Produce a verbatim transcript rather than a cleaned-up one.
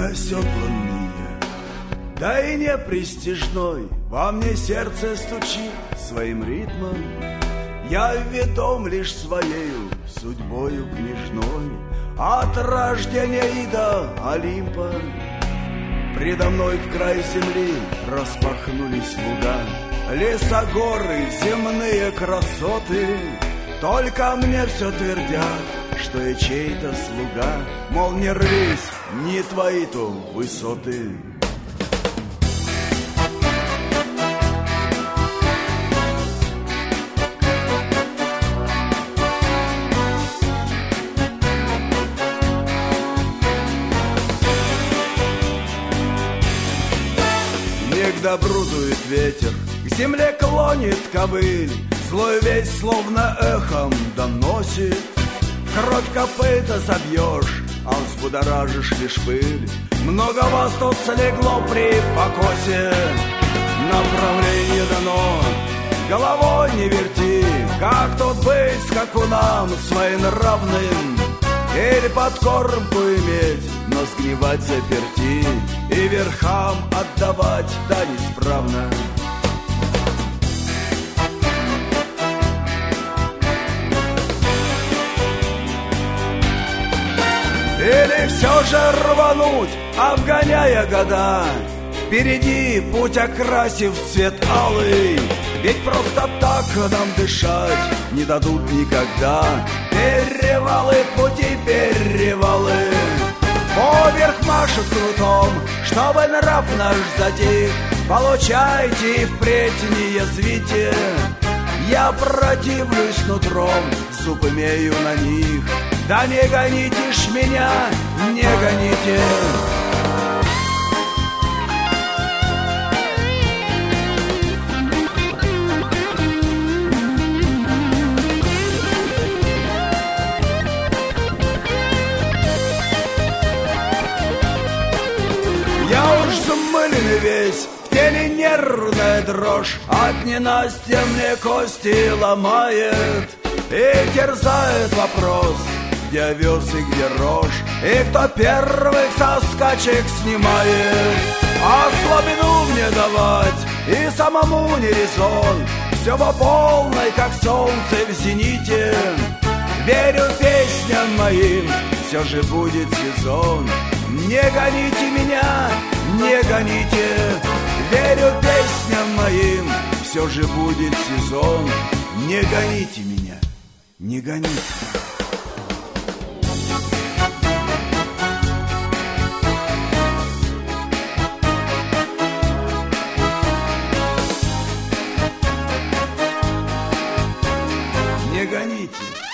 оседланный я, да и не престижной, во мне сердце стучит своим ритмом. Я ведом лишь своею судьбою княжной, от рождения и до Олимпа. Предо мной в край земли распахнулись луга, леса, горы, земные красоты. Только мне все твердят, что я чей-то слуга, мол, не рвись, не твои то высоты. К добру дует ветер, к земле клонит ковыль, злой весь словно эхом доносит. Кровь копыта забьешь, а взбудоражишь лишь пыль. Много вас тут слегло при покосе, направление дано, головой не верти. Как тут быть скакунам своенравным, или подкормку иметь, но сгнивать заперти, и верхам отдавать, да несправно. Или все же рвануть, обгоняя года, впереди путь окрасив в цвет алый. Ведь просто так нам дышать не дадут никогда. Перевалы, пути, перевалы. Поверх машут крутом, чтобы нрав наш затих. Получайте и впредь не язвите. Я противлюсь нутром, зуб имею на них. Да не гоните ж меня, не гоните. Я уж замыленный весь, в теле нервная дрожь, от ненастья мне кости ломает и терзает вопрос, где овес и где рожь, и кто первых со скачек снимает. А слабину мне давать и самому не резон, все по полной, как солнце в зените. Верю песням моим, все же будет сезон. Не гоните меня, не гоните. Верю песням моим, все же будет сезон. Не гоните меня, не гоните. Не гоните.